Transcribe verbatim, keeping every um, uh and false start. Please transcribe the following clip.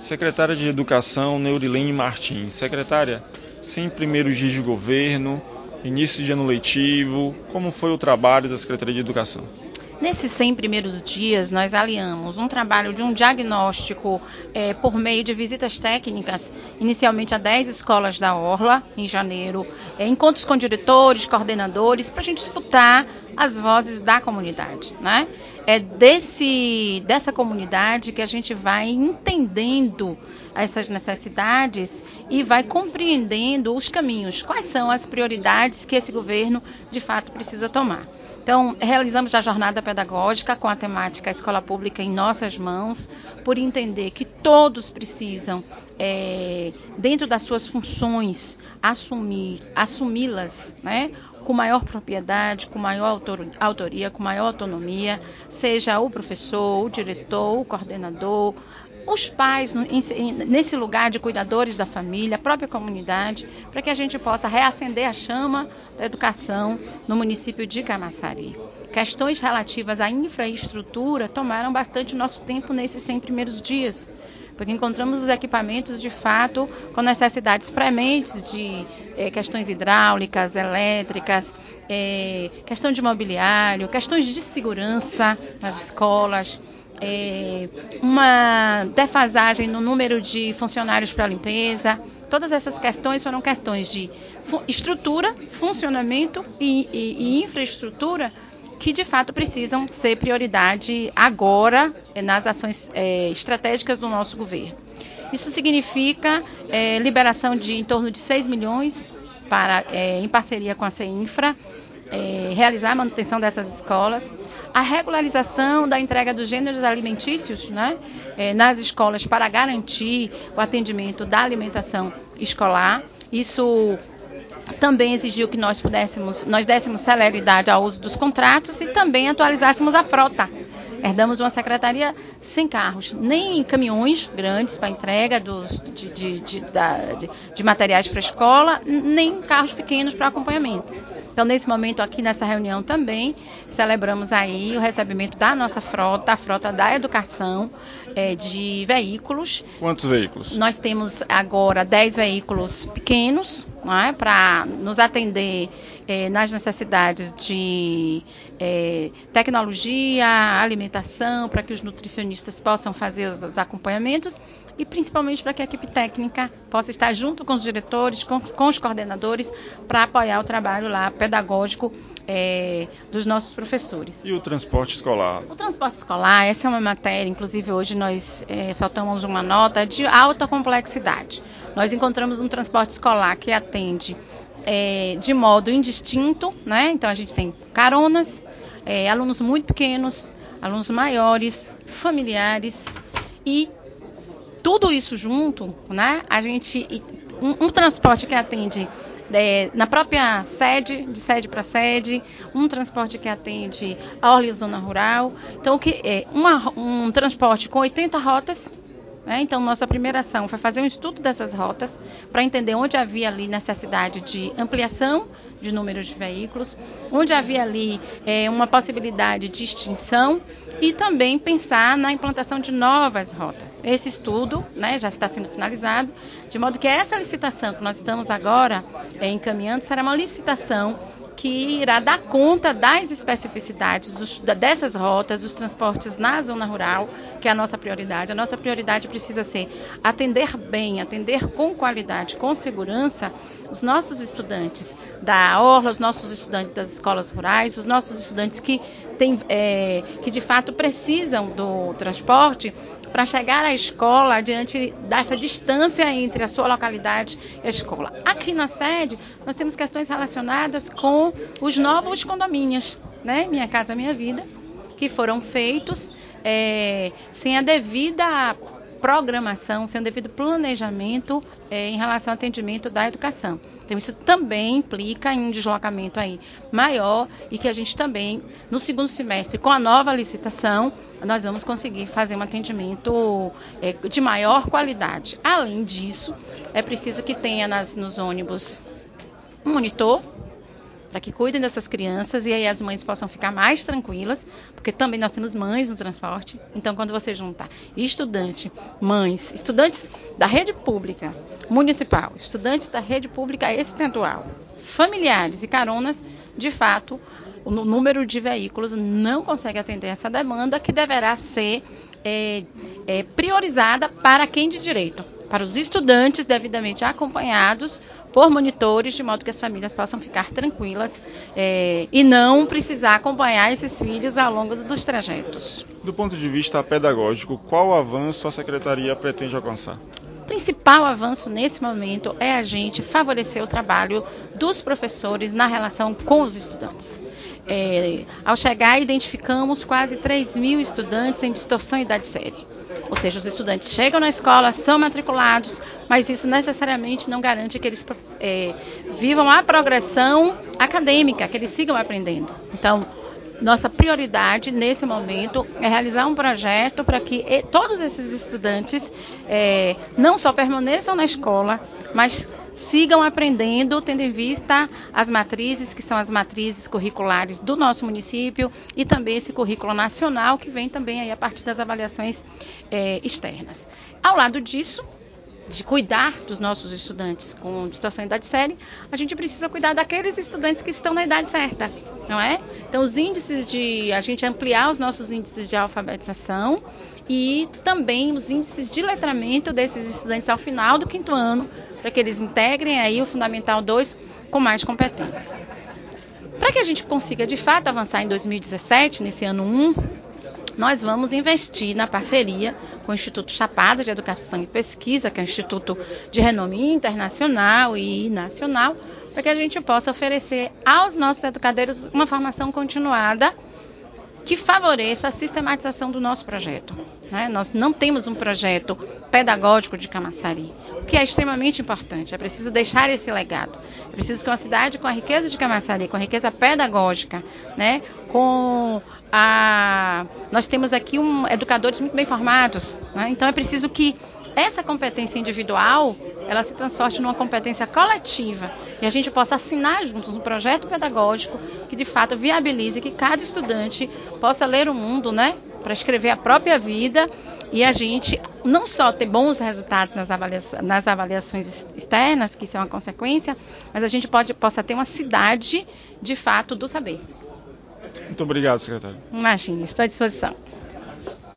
Secretária de Educação, Neurilene Martins. Secretária, sem primeiros dias de governo, início de ano letivo, como foi o trabalho da Secretaria de Educação? Nesses cem primeiros dias, nós aliamos um trabalho de um diagnóstico é, por meio de visitas técnicas, inicialmente a dez escolas da Orla, em janeiro, é, encontros com diretores, coordenadores, para a gente escutar as vozes da comunidade, né? É desse, dessa comunidade que a gente vai entendendo essas necessidades e vai compreendendo os caminhos, quais são as prioridades que esse governo, de fato, precisa tomar. Então, realizamos a jornada pedagógica com a temática Escola Pública em Nossas Mãos, por entender que todos precisam, é, dentro das suas funções, assumir, assumi-las, né, com maior propriedade, com maior autor, autoria, com maior autonomia, seja o professor, o diretor, o coordenador, os pais nesse lugar de cuidadores da família, a própria comunidade, para que a gente possa reacender a chama da educação no município de Camaçari. Questões relativas à infraestrutura tomaram bastante nosso tempo nesses cem primeiros dias, porque encontramos os equipamentos, de fato, com necessidades prementes de eh, questões hidráulicas, elétricas, eh, questão de mobiliário, questões de segurança nas escolas, É, uma defasagem no número de funcionários para a limpeza. Todas essas questões foram questões de fu- estrutura, funcionamento e, e, e infraestrutura que de fato precisam ser prioridade agora é, nas ações é, estratégicas do nosso governo. Isso significa é, liberação de em torno de seis milhões para, é, em parceria com a CEINFRA, É, realizar a manutenção dessas escolas, a regularização da entrega dos gêneros alimentícios, né, é, nas escolas para garantir o atendimento da alimentação escolar. Isso também exigiu que nós pudéssemos, nós dessemos celeridade ao uso dos contratos e também atualizássemos a frota. Herdamos uma secretaria sem carros, nem caminhões grandes para entrega dos, de, de, de, de, de materiais para a escola, nem carros pequenos para acompanhamento. Então, nesse momento aqui nessa reunião também, celebramos aí o recebimento da nossa frota, a frota da educação, é, de veículos. Quantos veículos? Nós temos agora dez veículos pequenos, não é, para nos atender é, nas necessidades de é, tecnologia, alimentação, para que os nutricionistas possam fazer os, os acompanhamentos e principalmente para que a equipe técnica possa estar junto com os diretores, com, com os coordenadores, para apoiar o trabalho lá pedagógico é, dos nossos professores. E o transporte escolar? O transporte escolar, essa é uma matéria, inclusive hoje nós é, soltamos uma nota de alta complexidade. Nós encontramos um transporte escolar que atende é, de modo indistinto, né? Então a gente tem caronas, é, alunos muito pequenos, alunos maiores, familiares e tudo isso junto, né? A gente um, um transporte que atende é, na própria sede, de sede para sede, um transporte que atende a Orla e Zona Rural. Então, que é uma, um transporte com oitenta rotas. Né? Então, nossa primeira ação foi fazer um estudo dessas rotas para entender onde havia ali necessidade de ampliação de número de veículos, onde havia ali é, uma possibilidade de extinção e também pensar na implantação de novas rotas. Esse estudo, né, já está sendo finalizado, de modo que essa licitação que nós estamos agora é, encaminhando será uma licitação que irá dar conta das especificidades dos, dessas rotas, dos transportes na zona rural, que é a nossa prioridade. A nossa prioridade precisa ser atender bem, atender com qualidade, com segurança, os nossos estudantes da Orla, os nossos estudantes das escolas rurais, os nossos estudantes que, tem, é, que de fato precisam do transporte para chegar à escola diante dessa distância entre a sua localidade e a escola. Aqui na sede, nós temos questões relacionadas com os novos condomínios, né? Minha Casa Minha Vida, que foram feitos é, sem a devida programação, sem o devido planejamento é, em relação ao atendimento da educação. Então, isso também implica em um deslocamento aí maior e que a gente também, no segundo semestre, com a nova licitação, nós vamos conseguir fazer um atendimento é, de maior qualidade. Além disso, é preciso que tenha nas, nos ônibus um monitor, para que cuidem dessas crianças e aí as mães possam ficar mais tranquilas, porque também nós temos mães no transporte. Então, quando você juntar estudante, mães, estudantes da rede pública municipal, estudantes da rede pública estadual, familiares e caronas, de fato, o número de veículos não consegue atender essa demanda, que deverá ser é, é, priorizada para quem de direito, para os estudantes devidamente acompanhados por monitores, de modo que as famílias possam ficar tranquilas é, e não precisar acompanhar esses filhos ao longo dos trajetos. Do ponto de vista pedagógico, qual avanço a Secretaria pretende alcançar? O principal avanço nesse momento é a gente favorecer o trabalho dos professores na relação com os estudantes. É, ao chegar, identificamos quase três mil estudantes em distorção idade-série. Ou seja, os estudantes chegam na escola, são matriculados, mas isso necessariamente não garante que eles é, vivam a progressão acadêmica, que eles sigam aprendendo. Então, nossa prioridade nesse momento é realizar um projeto para que todos esses estudantes é, não só permaneçam na escola, mas sigam aprendendo, tendo em vista as matrizes, que são as matrizes curriculares do nosso município, e também esse currículo nacional, que vem também aí a partir das avaliações é, externas. Ao lado disso, de cuidar dos nossos estudantes com distorção de idade-série, a gente precisa cuidar daqueles estudantes que estão na idade certa, não é? Então, os índices de, a gente ampliar os nossos índices de alfabetização e também os índices de letramento desses estudantes ao final do quinto ano, para que eles integrem aí o Fundamental dois com mais competência. Para que a gente consiga, de fato, avançar em dois mil e dezessete, nesse ano um, nós vamos investir na parceria com o Instituto Chapada de Educação e Pesquisa, que é um instituto de renome internacional e nacional, para que a gente possa oferecer aos nossos educadores uma formação continuada que favoreça a sistematização do nosso projeto. Né? Nós não temos um projeto pedagógico de Camaçari, o que é extremamente importante. É preciso deixar esse legado. É preciso que uma cidade com a riqueza de Camaçari, com a riqueza pedagógica, né? com a... Nós temos aqui um, educadores muito bem formados, né? Então é preciso que essa competência individual ela se transforme numa competência coletiva e a gente possa assinar juntos um projeto pedagógico que de fato viabilize que cada estudante possa ler o mundo, né, para escrever a própria vida, e a gente não só ter bons resultados nas, avalia- nas avaliações externas, que isso é uma consequência, mas a gente pode, possa ter uma cidade de fato do saber. Muito obrigado, secretário. Imagina, estou à disposição.